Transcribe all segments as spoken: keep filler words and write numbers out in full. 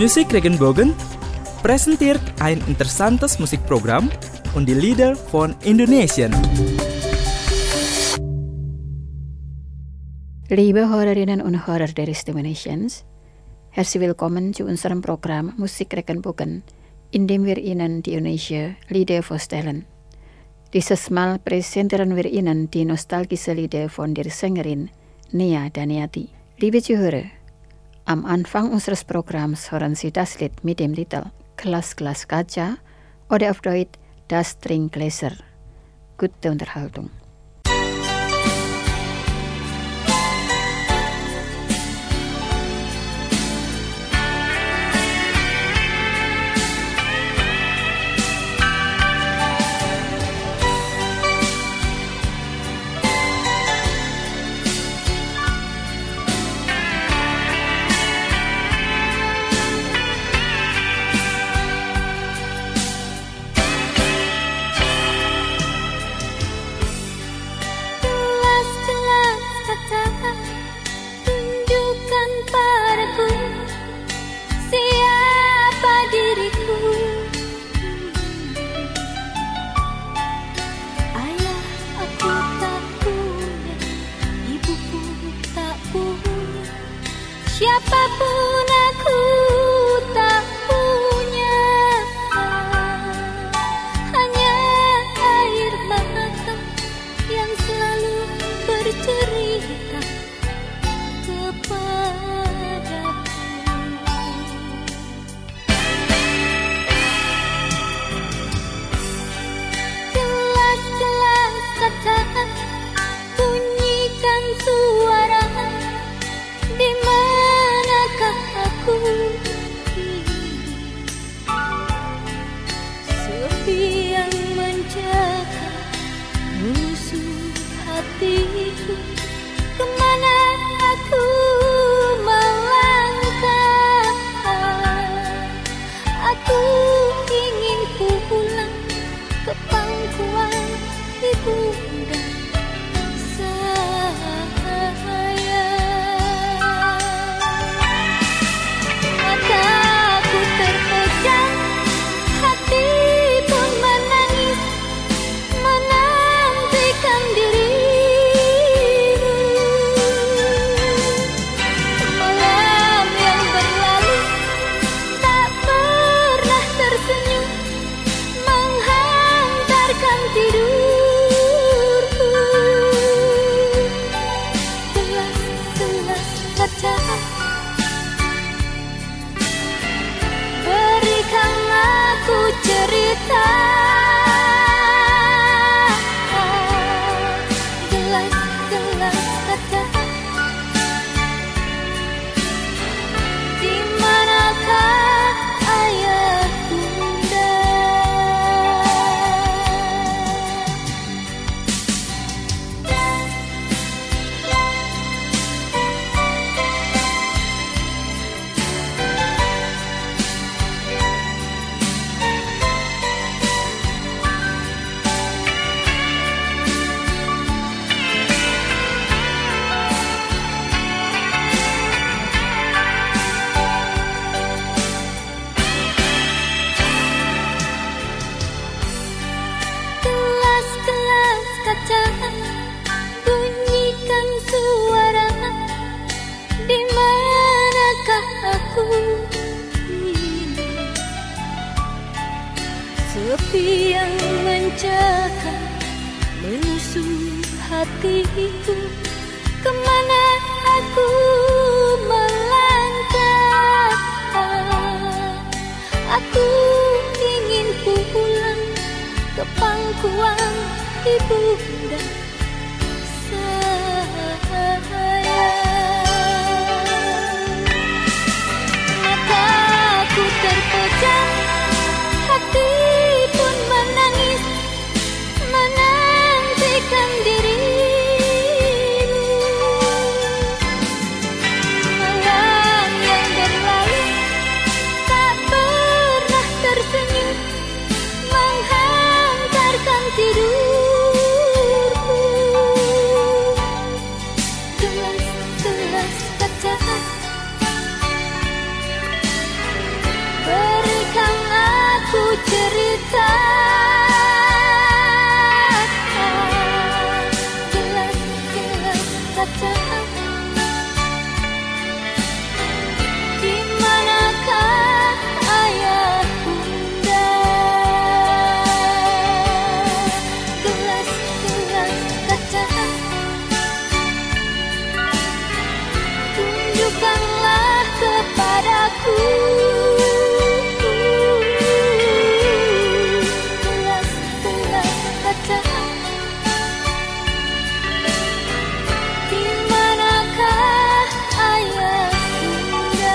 Musik Regenbogen presenteert ein interessantes musikprogramm und die Lieder von Indonesien. Liebe Hörerinnen und Hörer der Stimme Nations, herzlich willkommen zu unserem Programm Musik Regenbogen, in dem wir Ihnen die Indonesia Lieder vorstellen. Dieses Mal präsentieren wir Ihnen die nostalgische Lieder von der Sängerin Nia Daniati. Liebe Zuhörer, am Anfang unseres Programms hören Sie das Lied mit dem Titel Glas-Glas Kaca oder auf Deutsch Das Trinkgläser. Gute Unterhaltung. Siapapun aku tak punya, hanya air mata yang selalu bercerita kepadaku. Gelas-gelas kaca bunyikan suara, di manakah aku? Sepi yang menjaga musuh hatiku, kemana aku melangkah? Aku ingin pulang ke pangkuan ibunda cerita. Gelas-gelas kaca, di manakah ayah bunda? Kaca bunyikan suara, di manakah aku? Sepi yang menjaga menusuk hatiku, kemana aku melangkah? Aku ingin pulang ke pangkuan ibunda sayang. Mataku terpejam, hati pun menangis, menantikan dirimu. Malam yang berlalu tak pernah tersenyum, menghantarkan tidur. Belas-belas kaca, di manakah ayah bunda?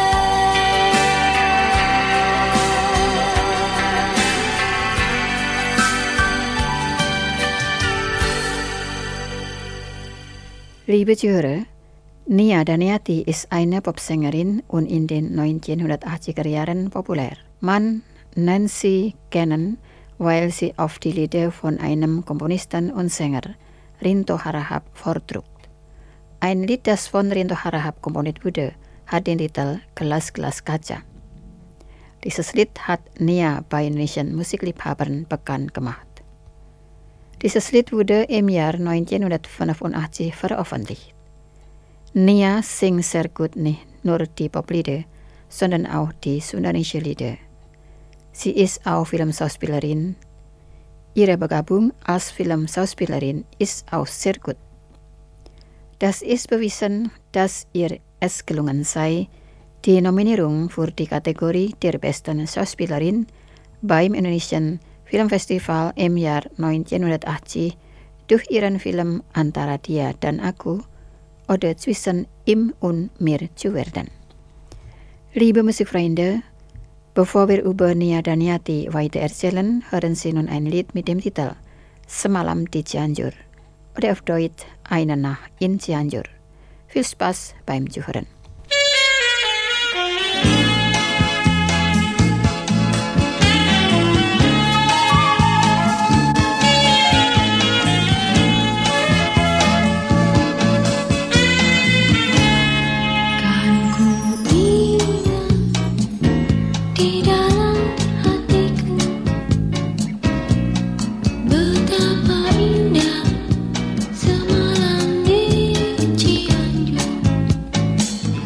Liebe Zuhörer, Nia Daniati ist eine Popsängerin und in den neunzehnhundertachtziger Jahren populär. Man nennt sie kennen, weil sie auf die Lieder von einem Komponisten und Sänger, Rinto Harahap, vortrug. Ein Lied, das von Rinto Harahap komponiert wurde, hat den Titel Gelas-Gelas Kaca. Dieses Lied hat Nia bei Indonesian Musikliebhabern bekannt gemacht. Dieses Lied wurde im Jahr neunzehnhundertfünfundachtzig veröffentlicht. Nia singt sehr gut nicht nur die Poplieder, sondern auch die sundanesische Lieder. Sie ist auch Filmschauspielerin. Ihre Begabung als Filmschauspielerin ist auch sehr gut. Das ist bewiesen, dass ihr es gelungen sei, die Nominierung für die Kategorie der besten Schauspielerin beim Indonesian Filmfestival im Jahr neunzehnhundertachtzig durch ihren Film Antara Dia dan Aku oder Zwischen ihm und mir zu werden. Liebe Musikfreunde, bevor wir über Nia Daniati weiter erzählen, hören Sie nun ein Lied mit dem Titel Semalam di Cianjur oder auf Deutsch Eine Nacht in Cianjur. Viel Spaß beim Zuhören. Di dalam hatiku, betapa indah semalam di Cianjur.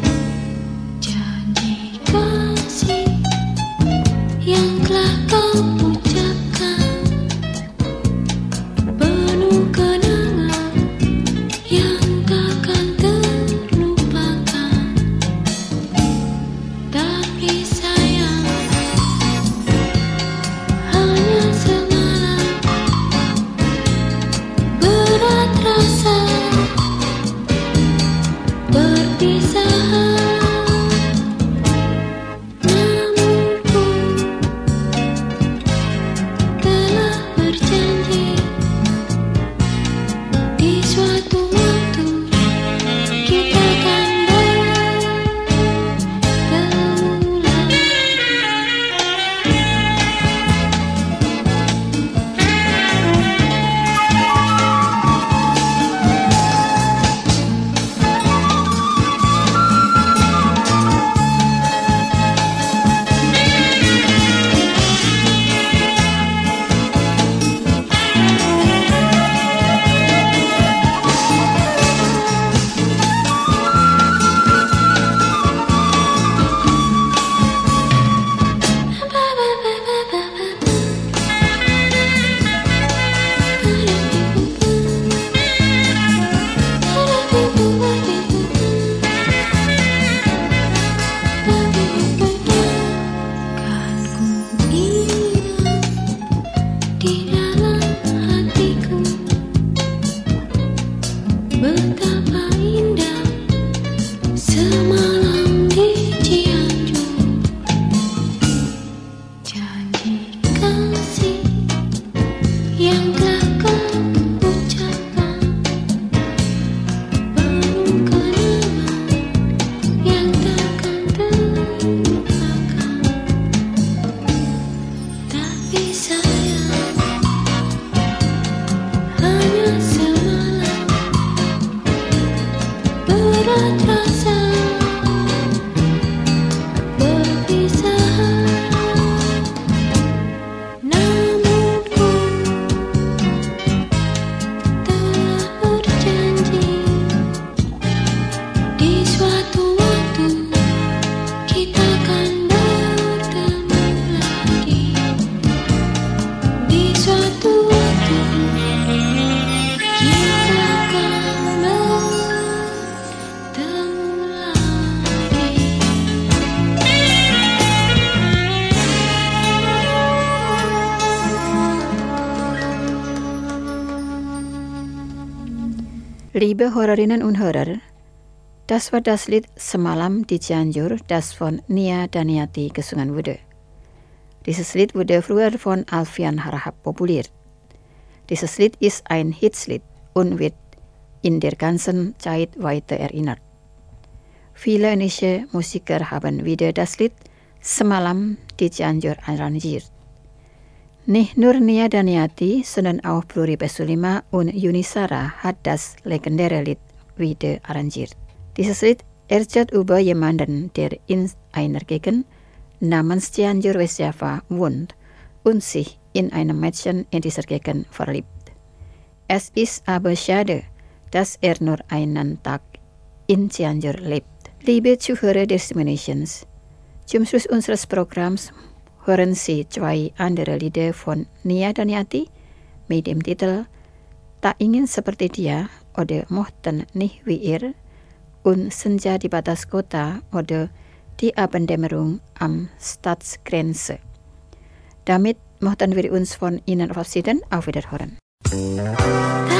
Liebe Hörerinnen und Hörer, das war das Lied Semalam di Cianjur, das von Nia Daniati gesungen wurde. Dieses Lied wurde früher von Alfian Harahap populär. Dieses Lied ist ein Hitslied und wird in der ganzen Zeit weiter erinnert. Viele indische Musiker haben wieder das Lied Semalam di Cianjur arrangiert. Nicht nur Nia Daniati, sondern auch Pluri Besulima und Yunisara hat das legendäre Lied wieder arrangiert. Dieses Lied erzählt über jemanden, der in einer Gegend namens Cianjur West Java wohnt und sich in einem Mädchen in dieser Gegend verliebt. Es ist aber schade, dass er nur einen Tag in Cianjur lebt. Liebe Zuhörer der Stimulations, zum Schluss unseres Programms hören Sie zwei andere Lieder von Nia Daniati mit dem Titel Tak Ingin Seperti Dia oder Mochten nicht wie ihr und Senja di Batas Kota oder Die Abenddämmerung am Staatsgrenze. Damit möchten wir uns von Ihnen verabschieden. Auf Wiederhören.